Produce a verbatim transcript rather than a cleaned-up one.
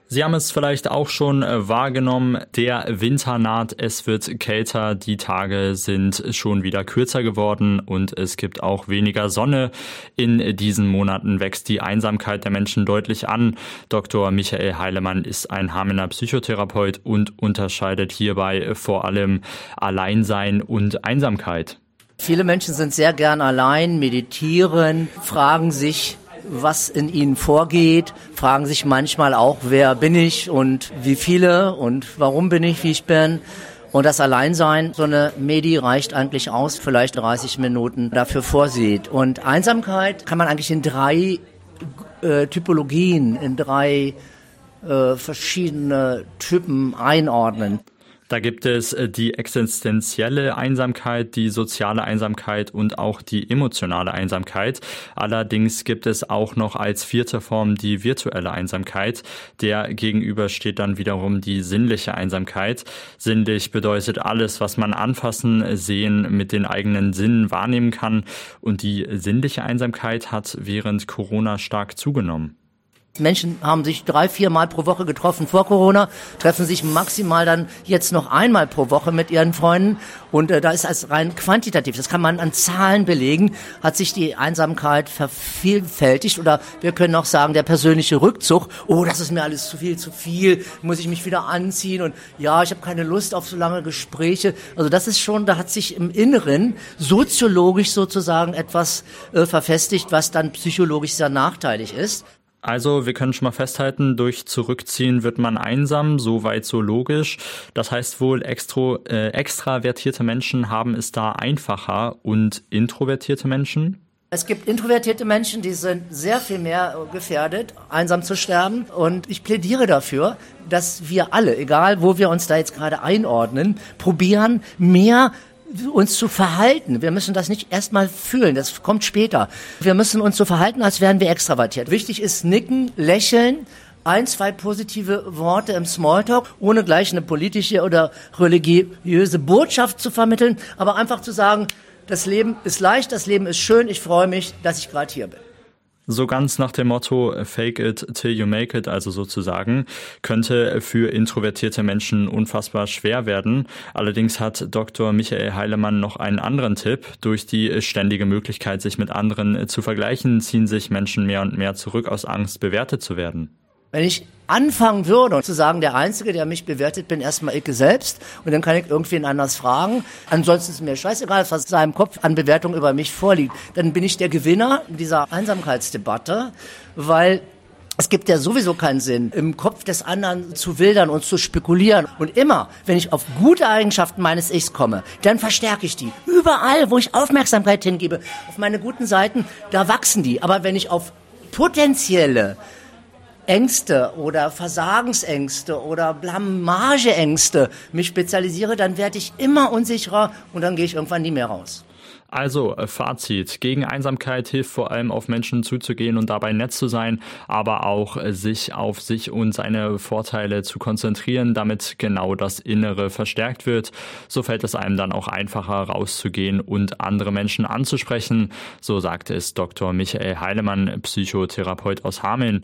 Sie haben es vielleicht auch schon wahrgenommen, der Winter naht, es wird kälter, die Tage sind schon wieder kürzer geworden und es gibt auch weniger Sonne. In diesen Monaten wächst die Einsamkeit der Menschen deutlich an. Doktor Michael Heilemann ist ein Hamelner Psychotherapeut und unterscheidet hierbei vor allem Alleinsein und Einsamkeit. Viele Menschen sind sehr gern allein, meditieren, fragen sich, was in ihnen vorgeht, fragen sich manchmal auch, wer bin ich und wie viele und warum bin ich, wie ich bin. Und das Alleinsein, so eine Medi reicht eigentlich aus, vielleicht dreißig Minuten dafür vorsieht. Und Einsamkeit kann man eigentlich in drei äh, Typologien, in drei äh, verschiedene Typen einordnen. Da gibt es die existenzielle Einsamkeit, die soziale Einsamkeit und auch die emotionale Einsamkeit. Allerdings gibt es auch noch als vierte Form die virtuelle Einsamkeit. Der gegenüber steht dann wiederum die sinnliche Einsamkeit. Sinnlich bedeutet alles, was man anfassen, sehen, mit den eigenen Sinnen wahrnehmen kann. Und die sinnliche Einsamkeit hat während Corona stark zugenommen. Menschen haben sich drei, vier Mal pro Woche getroffen vor Corona, treffen sich maximal dann jetzt noch einmal pro Woche mit ihren Freunden. Und äh, da ist als rein quantitativ, das kann man an Zahlen belegen, hat sich die Einsamkeit vervielfältigt. Oder wir können auch sagen, der persönliche Rückzug, oh, das ist mir alles zu viel, zu viel, muss ich mich wieder anziehen und ja, ich habe keine Lust auf so lange Gespräche. Also das ist schon, da hat sich im Inneren soziologisch sozusagen etwas äh, verfestigt, was dann psychologisch sehr nachteilig ist. Also wir können schon mal festhalten, durch Zurückziehen wird man einsam, soweit so logisch. Das heißt wohl, extro, äh, extravertierte Menschen haben es da einfacher und introvertierte Menschen? Es gibt introvertierte Menschen, die sind sehr viel mehr gefährdet, einsam zu sterben. Und ich plädiere dafür, dass wir alle, egal wo wir uns da jetzt gerade einordnen, probieren, mehr uns zu verhalten. Wir müssen das nicht erstmal fühlen, das kommt später. Wir müssen uns so verhalten, als wären wir extravertiert. Wichtig ist nicken, lächeln, ein, zwei positive Worte im Smalltalk, ohne gleich eine politische oder religiöse Botschaft zu vermitteln, aber einfach zu sagen, das Leben ist leicht, das Leben ist schön, ich freue mich, dass ich gerade hier bin. So ganz nach dem Motto Fake it till you make it, also sozusagen, könnte für introvertierte Menschen unfassbar schwer werden. Allerdings hat Doktor Michael Heilemann noch einen anderen Tipp. Durch die ständige Möglichkeit, sich mit anderen zu vergleichen, ziehen sich Menschen mehr und mehr zurück aus Angst, bewertet zu werden. Wenn ich anfangen würde zu sagen, der Einzige, der mich bewertet, bin erstmal ich selbst und dann kann ich irgendwen anders fragen. Ansonsten ist mir scheißegal, was in seinem Kopf an Bewertung über mich vorliegt. Dann bin ich der Gewinner dieser Einsamkeitsdebatte, weil es gibt ja sowieso keinen Sinn, im Kopf des anderen zu wildern und zu spekulieren. Und immer, wenn ich auf gute Eigenschaften meines Ichs komme, dann verstärke ich die. Überall, wo ich Aufmerksamkeit hingebe, auf meine guten Seiten, da wachsen die. Aber wenn ich auf potenzielle Ängste oder Versagensängste oder Blamageängste mich spezialisiere, dann werde ich immer unsicherer und dann gehe ich irgendwann nie mehr raus. Also Fazit, gegen Einsamkeit hilft vor allem auf Menschen zuzugehen und dabei nett zu sein, aber auch sich auf sich und seine Vorteile zu konzentrieren, damit genau das Innere verstärkt wird. So fällt es einem dann auch einfacher rauszugehen und andere Menschen anzusprechen. So sagte es Doktor Michael Heilemann, Psychotherapeut aus Hameln.